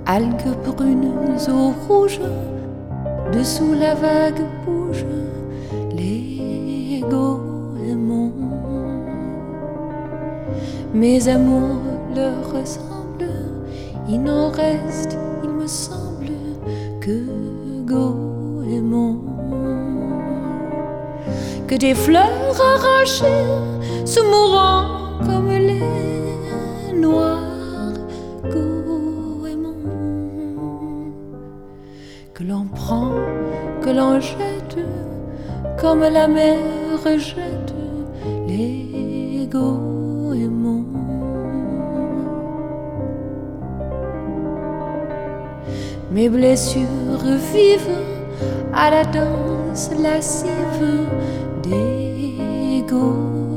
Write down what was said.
algues brunes, eaux rouges, dessous la vague bouge les goémons. Mes amours leur ressemblent, il n'en reste, il me semble, que goémons. Que des fleurs arrachées se mourant comme les noirs goémons. Que l'on prend, que l'on jette, comme la mer jette les goémons. Mes blessures vivent à la danse lascive des goémons.